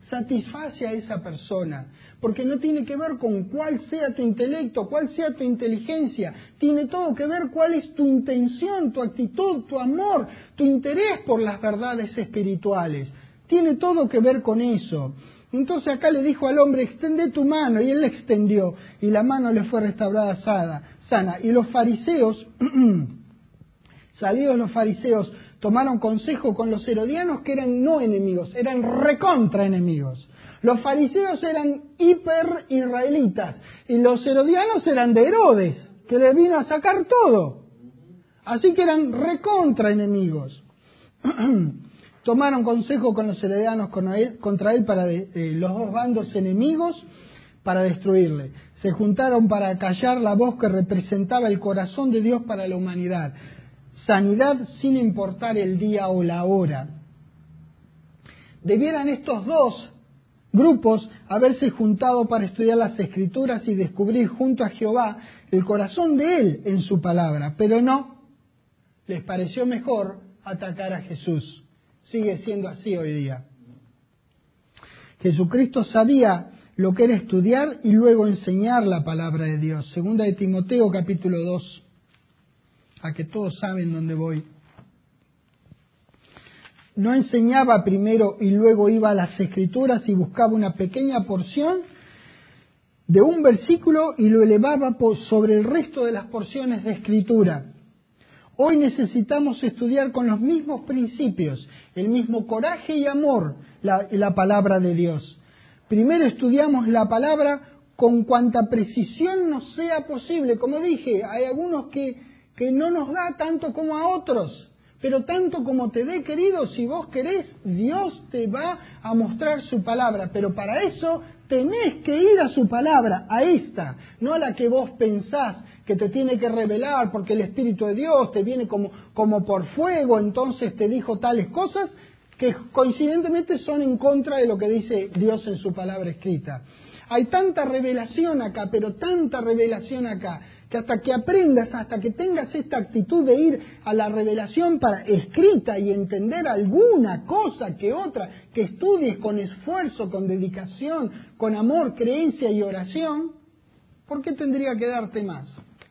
[SPEAKER 1] satisface a esa persona, porque no tiene que ver con cuál sea tu intelecto, cuál sea tu inteligencia, tiene todo que ver cuál es tu intención, tu actitud, tu amor, tu interés por las verdades espirituales. Tiene todo que ver con eso. Entonces acá le dijo al hombre, extende tu mano, y él la extendió, y la mano le fue restaurada sana. Y los fariseos, salidos los fariseos, tomaron consejo con los herodianos, que eran no enemigos, eran recontra enemigos. Los fariseos eran hiper israelitas, y los herodianos eran de Herodes, que le vino a sacar todo. Así que eran recontra enemigos. Tomaron consejo con los herodianos contra él para los dos bandos enemigos para destruirle. Se juntaron para callar la voz que representaba el corazón de Dios para la humanidad. Sanidad sin importar el día o la hora. Debieran estos dos grupos haberse juntado para estudiar las Escrituras y descubrir junto a Jehová el corazón de Él en su palabra, pero no, les pareció mejor atacar a Jesús. Sigue siendo así hoy día. Jesucristo sabía lo que era estudiar y luego enseñar la palabra de Dios. Segunda de Timoteo, capítulo 2. A que todos saben dónde voy. No enseñaba primero y luego iba a las Escrituras y buscaba una pequeña porción de un versículo y lo elevaba sobre el resto de las porciones de Escritura. Hoy necesitamos estudiar con los mismos principios, el mismo coraje y amor, la palabra de Dios. Primero estudiamos la palabra con cuanta precisión nos sea posible. Como dije, hay algunos que no nos da tanto como a otros, pero tanto como te dé, querido, si vos querés, Dios te va a mostrar su palabra, pero para eso tenés que ir a su palabra, a esta, no a la que vos pensás que te tiene que revelar porque el Espíritu de Dios te viene como por fuego, entonces te dijo tales cosas que coincidentemente son en contra de lo que dice Dios en su palabra escrita. Hay tanta revelación acá, pero tanta revelación acá, que hasta que aprendas, hasta que tengas esta actitud de ir a la revelación para escrita y entender alguna cosa que otra, que estudies con esfuerzo, con dedicación, con amor, creencia y oración, ¿por qué tendría que darte más?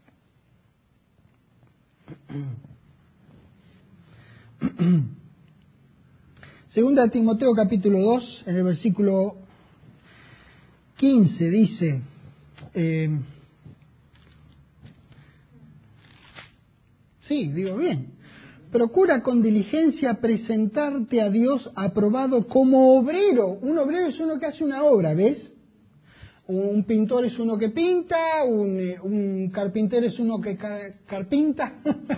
[SPEAKER 1] Segunda de Timoteo capítulo 2, en el versículo 15 dice, sí, digo bien, procura con diligencia presentarte a Dios aprobado como obrero. Un obrero es uno que hace una obra, ¿ves? Un pintor es uno que pinta, un carpintero es uno que carpinta,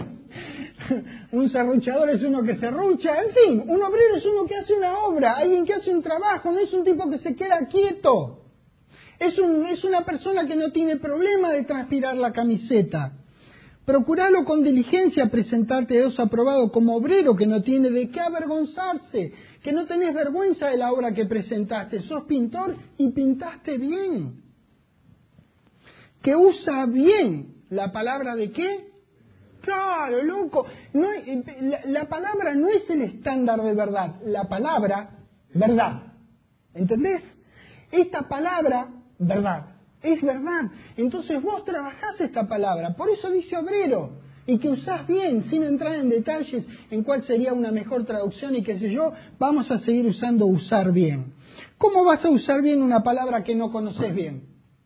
[SPEAKER 1] un serruchador es uno que serrucha, en fin, un obrero es uno que hace una obra, alguien que hace un trabajo, no es un tipo que se queda quieto. Es una persona que no tiene problema de transpirar la camiseta. Procuralo con diligencia, presentarte a Dios aprobado como obrero que no tiene de qué avergonzarse, que no tenés vergüenza de la obra que presentaste. Sos pintor y pintaste bien. Que usa bien la palabra de qué. Claro, loco. No, la palabra no es el estándar de verdad. La palabra, verdad. ¿Entendés? Esta palabra, verdad. Es verdad. Entonces vos trabajás esta palabra. Por eso dice obrero. Y que usás bien, sin entrar en detalles en cuál sería una mejor traducción y qué sé yo, vamos a seguir usando usar bien. ¿Cómo vas a usar bien una palabra que no conoces bien?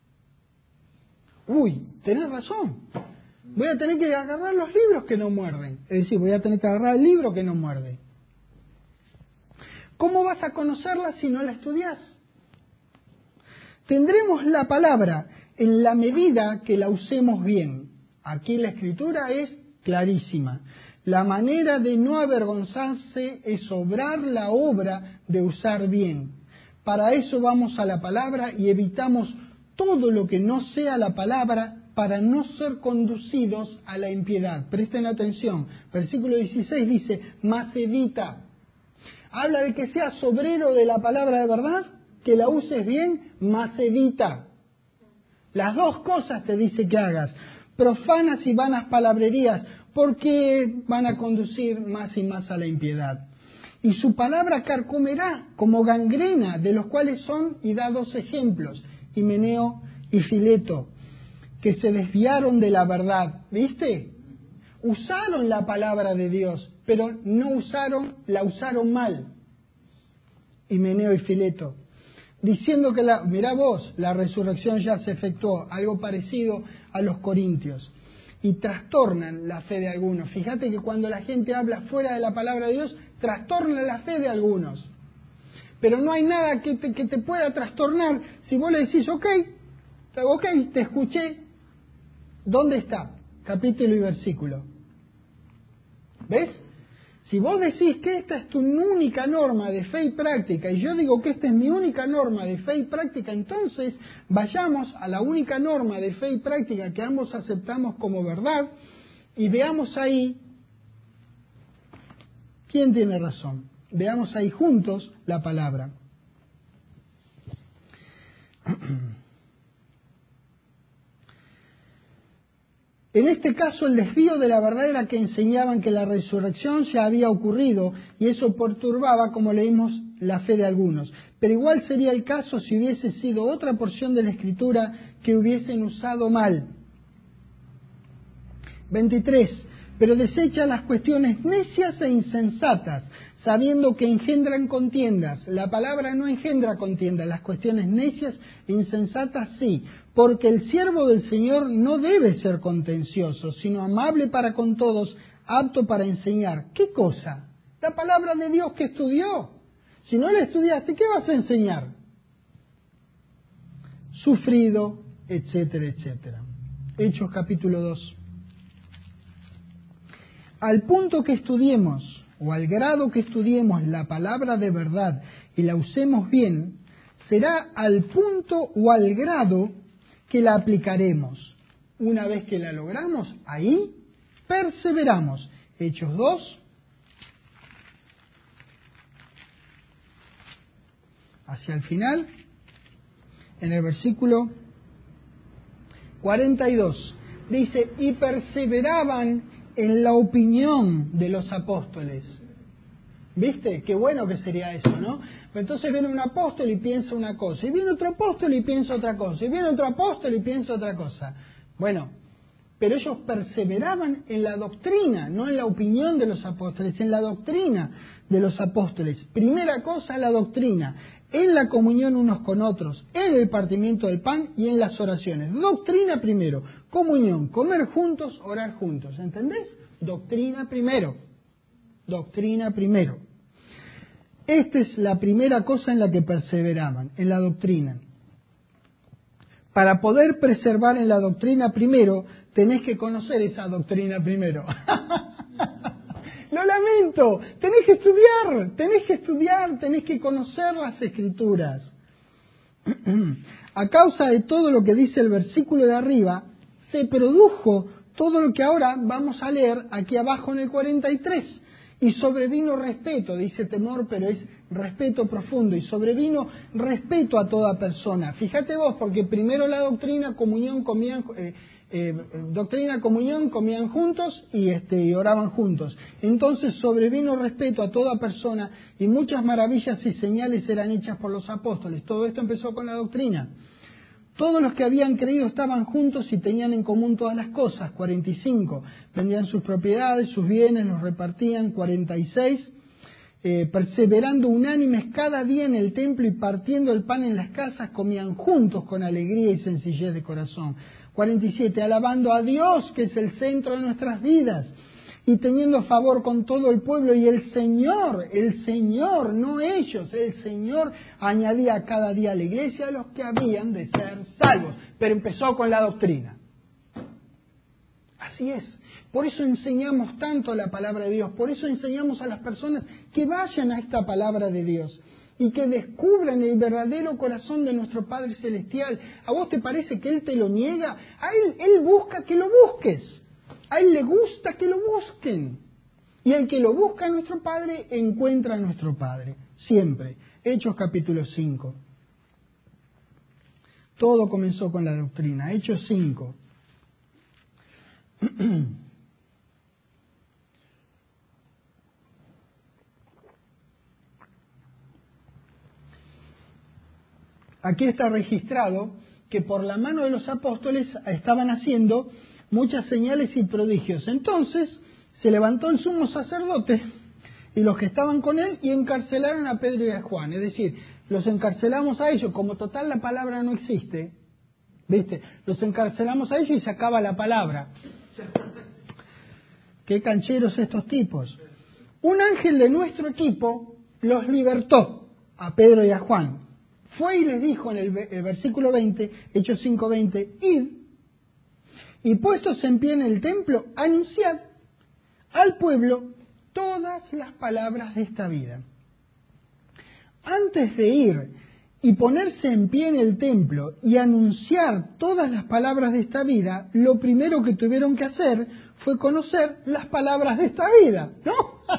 [SPEAKER 1] Uy, tenés razón. Voy a tener que agarrar los libros que no muerden. Es decir, voy a tener que agarrar el libro que no muerde. ¿Cómo vas a conocerla si no la estudiás? Tendremos la palabra en la medida que la usemos bien. Aquí la Escritura es clarísima. La manera de no avergonzarse es obrar la obra de usar bien. Para eso vamos a la palabra y evitamos todo lo que no sea la palabra para no ser conducidos a la impiedad. Presten atención. Versículo 16 dice, mas evita. Habla de que seas obrero de la palabra de verdad, que la uses bien, mas evita. Las dos cosas te dice que hagas. Profanas y vanas palabrerías, porque van a conducir más y más a la impiedad. y su palabra carcomerá como gangrena, de los cuales son y da 2 ejemplos, Himeneo y Fileto, que se desviaron de la verdad. ¿Viste? Usaron la palabra de Dios, pero la usaron mal. Himeneo y Fileto, diciendo que mirá vos, la resurrección ya se efectuó, algo parecido a los corintios, y trastornan la fe de algunos. Fíjate que cuando la gente habla fuera de la palabra de Dios, trastorna la fe de algunos. Pero no hay nada que te pueda trastornar si vos le decís, ok, te escuché, ¿dónde está? Capítulo y versículo. ¿Ves? Si vos decís que esta es tu única norma de fe y práctica, y yo digo que esta es mi única norma de fe y práctica, entonces vayamos a la única norma de fe y práctica que ambos aceptamos como verdad, y veamos ahí quién tiene razón. Veamos ahí juntos la palabra. En este caso, el desvío de la verdad era que enseñaban que la resurrección ya había ocurrido y eso perturbaba, como leímos, la fe de algunos. Pero igual sería el caso si hubiese sido otra porción de la Escritura que hubiesen usado mal. 23. Pero desecha las cuestiones necias e insensatas, sabiendo que engendran contiendas. La palabra no engendra contiendas, las cuestiones necias e insensatas sí, porque el siervo del Señor no debe ser contencioso, sino amable para con todos, apto para enseñar. ¿Qué cosa? La palabra de Dios que estudió. Si no la estudiaste, ¿qué vas a enseñar? Sufrido, etcétera, etcétera. Hechos capítulo 2. Al punto que estudiemos, o al grado que estudiemos la palabra de verdad y la usemos bien, será al punto o al grado que la aplicaremos. Una vez que la logramos, ahí perseveramos. Hechos 2, hacia el final, en el versículo 42, dice, y perseveraban en la opinión de los apóstoles. ¿Viste? Qué bueno que sería eso, ¿no? Entonces viene un apóstol y piensa una cosa, y viene otro apóstol y piensa otra cosa, y viene otro apóstol y piensa otra cosa. Bueno, pero ellos perseveraban en la doctrina, no en la opinión de los apóstoles, en la doctrina de los apóstoles. Primera cosa, la doctrina, en la comunión unos con otros, en el partimiento del pan y en las oraciones. Doctrina primero, comunión, comer juntos, orar juntos, ¿entendés? Doctrina primero. Doctrina primero. Esta es la primera cosa en la que perseveraban, en la doctrina. Para poder preservar en la doctrina primero, tenés que conocer esa doctrina primero. Lo lamento, tenés que estudiar, tenés que conocer las Escrituras. A causa de todo lo que dice el versículo de arriba, se produjo todo lo que ahora vamos a leer aquí abajo en el 43. Y sobrevino respeto, dice temor, pero es respeto profundo, y sobrevino respeto a toda persona. Fíjate vos, porque primero la doctrina, comunión, comían juntos y oraban juntos. Entonces sobrevino respeto a toda persona y muchas maravillas y señales eran hechas por los apóstoles. Todo esto empezó con la doctrina. Todos los que habían creído estaban juntos y tenían en común todas las cosas. 45. Vendían sus propiedades, sus bienes, los repartían. 46. Perseverando unánimes cada día en el templo y partiendo el pan en las casas, comían juntos con alegría y sencillez de corazón. 47. Alabando a Dios, que es el centro de nuestras vidas, y teniendo favor con todo el pueblo, y el Señor, no ellos, el Señor añadía cada día a la iglesia a los que habían de ser salvos. Pero empezó con la doctrina. Así es. Por eso enseñamos tanto la palabra de Dios, por eso enseñamos a las personas que vayan a esta palabra de Dios y que descubran el verdadero corazón de nuestro Padre Celestial. ¿A vos te parece que Él te lo niega? A Él busca que lo busques. A Él le gusta que lo busquen. Y el que lo busca a nuestro Padre, encuentra a nuestro Padre. Siempre. Hechos capítulo 5. Todo comenzó con la doctrina. Hechos 5. aquí está registrado que por la mano de los apóstoles estaban haciendo muchas señales y prodigios. Entonces se levantó el sumo sacerdote y los que estaban con él y encarcelaron a Pedro y a Juan. Es decir, los encarcelamos a ellos, como total la palabra no existe, ¿viste? Los encarcelamos a ellos y se acaba la palabra. Qué cancheros estos tipos. Un ángel de nuestro equipo los libertó a Pedro y a Juan. Fue y les dijo en el versículo 20, Hechos 5:20, id y puestos en pie en el templo, anunciad al pueblo todas las palabras de esta vida. Antes de ir y ponerse en pie en el templo y anunciar todas las palabras de esta vida, lo primero que tuvieron que hacer fue conocer las palabras de esta vida, ¿no?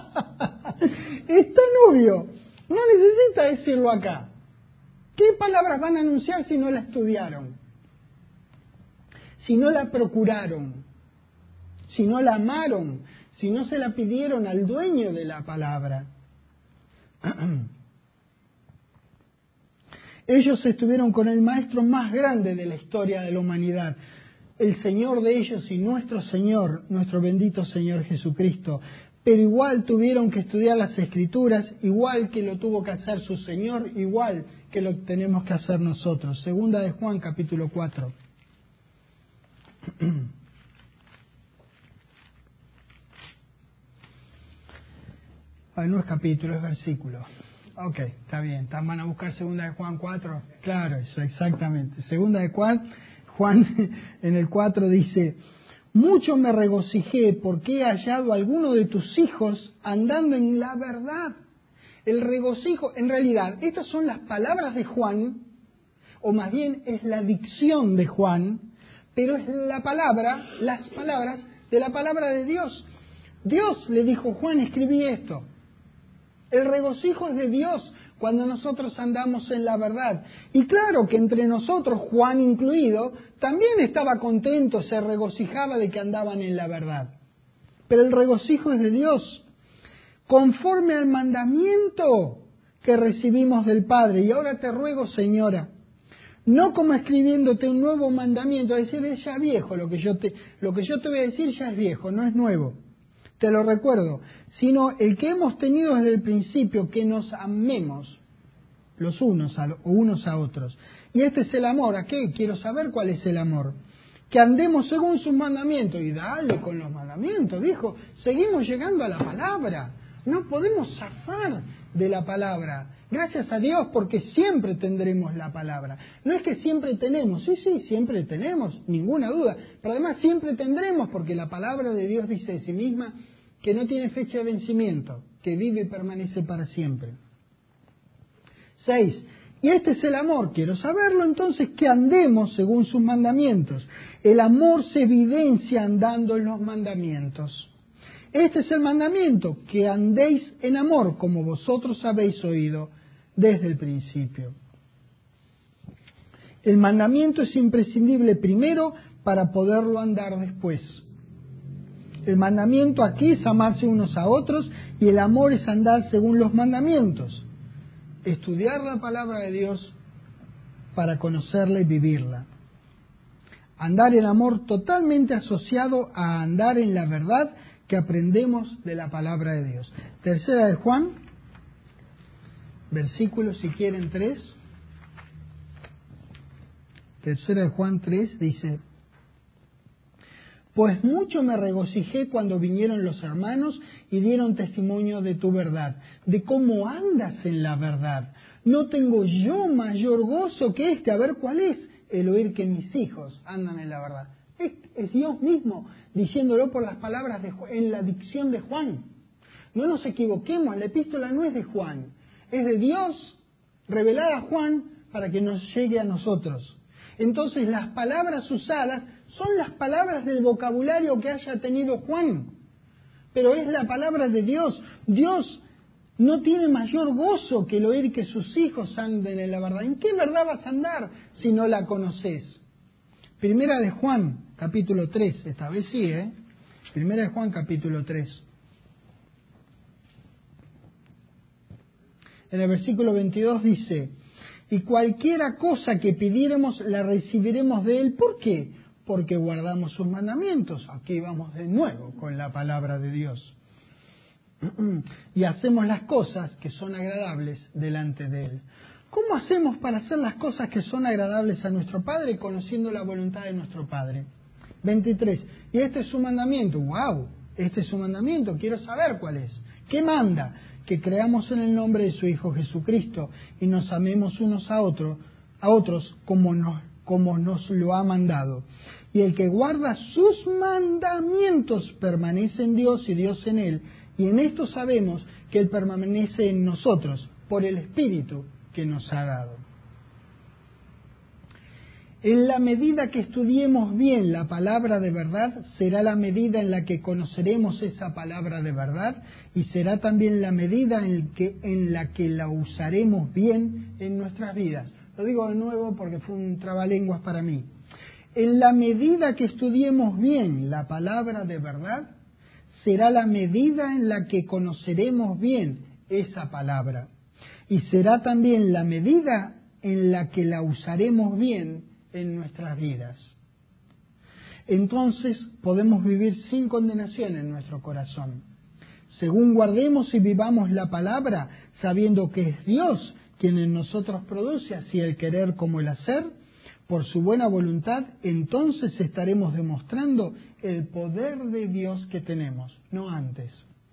[SPEAKER 1] Es tan obvio, no necesita decirlo acá. ¿Qué palabras van a anunciar si no la estudiaron? Si no la procuraron, si no la amaron, si no se la pidieron al dueño de la palabra. Ellos estuvieron con el maestro más grande de la historia de la humanidad, el Señor de ellos y nuestro Señor, nuestro bendito Señor Jesucristo. Pero igual tuvieron que estudiar las Escrituras, igual que lo tuvo que hacer su Señor, igual que lo tenemos que hacer nosotros. Segunda de Juan, capítulo 4. No es capítulo, es versículo. Ok, está bien. ¿Van a buscar segunda de Juan 4? Claro, eso, exactamente. Segunda de Juan en el 4 dice: mucho me regocijé porque he hallado a alguno de tus hijos andando en la verdad. El regocijo, en realidad, estas son las palabras de Juan, o más bien es la dicción de Juan, pero es las palabras de la palabra de Dios. Dios le dijo: Juan, escribí esto. El regocijo es de Dios cuando nosotros andamos en la verdad. Y claro que entre nosotros, Juan incluido, también estaba contento, se regocijaba de que andaban en la verdad. Pero el regocijo es de Dios, conforme al mandamiento que recibimos del Padre. Y ahora te ruego, señora, no como escribiéndote un nuevo mandamiento, es decir, es ya viejo, lo que yo te voy a decir ya es viejo, no es nuevo. Te lo recuerdo, sino el que hemos tenido desde el principio, que nos amemos los unos a otros. Y este es el amor. ¿A qué? Quiero saber cuál es el amor. Que andemos según sus mandamientos. Y dale con los mandamientos, dijo. Seguimos llegando a la palabra. No podemos zafar de la palabra. Gracias a Dios, porque siempre tendremos la palabra. No es que siempre tenemos, sí, siempre tenemos, ninguna duda. Pero además siempre tendremos, porque la palabra de Dios dice de sí misma que no tiene fecha de vencimiento, que vive y permanece para siempre. 6. Y este es el amor. Quiero saberlo entonces, que andemos según sus mandamientos. El amor se evidencia andando en los mandamientos. Este es el mandamiento, que andéis en amor como vosotros habéis oído desde el principio. El mandamiento es imprescindible primero para poderlo andar después. El mandamiento aquí es amarse unos a otros y el amor es andar según los mandamientos. Estudiar la palabra de Dios para conocerla y vivirla. Andar en amor totalmente asociado a andar en la verdad que aprendemos de la palabra de Dios. Tercera de Juan, versículo, si quieren, 3. Tercera de Juan 3 dice: pues mucho me regocijé cuando vinieron los hermanos y dieron testimonio de tu verdad, de cómo andas en la verdad. No tengo yo mayor gozo que este. A ver, ¿cuál es? El oír que mis hijos andan en la verdad. Es Dios mismo diciéndolo por las palabras en la dicción de Juan. No nos equivoquemos, la epístola no es de Juan, es de Dios revelada a Juan para que nos llegue a nosotros. Entonces las palabras usadas son las palabras del vocabulario que haya tenido Juan, pero es la palabra de Dios. Dios no tiene mayor gozo que el oír que sus hijos anden en la verdad. ¿En qué verdad vas a andar si no la conoces? Primera de Juan, capítulo 3, esta vez sí, Primera de Juan, capítulo 3. En el versículo 22 dice: Y cualquiera cosa que pidiéremos la recibiremos de Él. ¿Por qué? Porque guardamos sus mandamientos. Aquí vamos de nuevo con la palabra de Dios. Y hacemos las cosas que son agradables delante de Él. ¿Cómo hacemos para hacer las cosas que son agradables a nuestro Padre? Conociendo la voluntad de nuestro Padre. 23. Y este es su mandamiento. ¡Wow! Este es su mandamiento. Quiero saber cuál es. ¿Qué manda? Que creamos en el nombre de su Hijo Jesucristo y nos amemos unos a otros como nos lo ha mandado. Y el que guarda sus mandamientos permanece en Dios y Dios en él. Y en esto sabemos que Él permanece en nosotros por el Espíritu que nos ha dado. En la medida que estudiemos bien la palabra de verdad, será la medida en la que conoceremos esa palabra de verdad y será también la medida en la que la usaremos bien en nuestras vidas. Lo digo de nuevo porque fue un trabalenguas para mí. En la medida que estudiemos bien la palabra de verdad, será la medida en la que conoceremos bien esa palabra. Y será también la medida en la que la usaremos bien en nuestras vidas. Entonces podemos vivir sin condenación en nuestro corazón. Según guardemos y vivamos la palabra, sabiendo que es Dios quien en nosotros produce así el querer como el hacer, por su buena voluntad, entonces estaremos demostrando el poder de Dios que tenemos, no antes.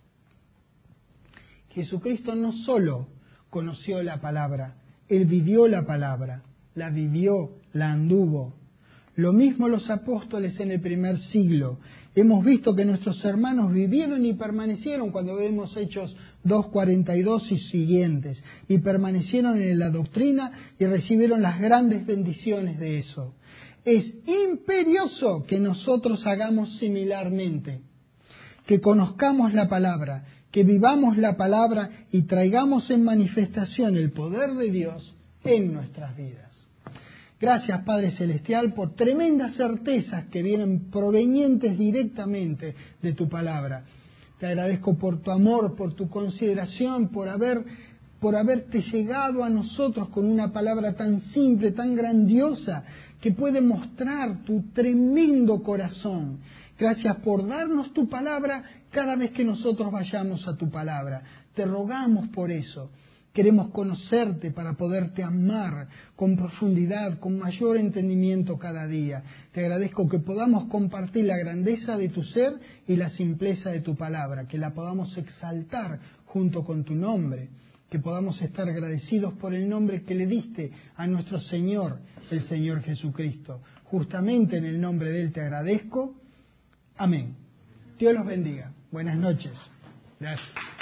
[SPEAKER 1] Jesucristo no solo conoció la palabra, Él vivió la palabra, la vivió, la anduvo. Lo mismo los apóstoles en el primer siglo. Hemos visto que nuestros hermanos vivieron y permanecieron cuando vemos Hechos 2:42 y siguientes, y permanecieron en la doctrina y recibieron las grandes bendiciones de eso. Es imperioso que nosotros hagamos similarmente, que conozcamos la palabra, que vivamos la palabra y traigamos en manifestación el poder de Dios en nuestras vidas. Gracias, Padre Celestial, por tremendas certezas que vienen provenientes directamente de tu palabra. Te agradezco por tu amor, por tu consideración, por haberte llegado a nosotros con una palabra tan simple, tan grandiosa, que puede mostrar tu tremendo corazón. Gracias por darnos tu palabra cada vez que nosotros vayamos a tu palabra. Te rogamos por eso. Queremos conocerte para poderte amar con profundidad, con mayor entendimiento cada día. Te agradezco que podamos compartir la grandeza de tu ser y la simpleza de tu palabra, que la podamos exaltar junto con tu nombre, que podamos estar agradecidos por el nombre que le diste a nuestro Señor, el Señor Jesucristo. Justamente en el nombre de Él te agradezco. Amén. Dios los bendiga. Buenas noches. Gracias.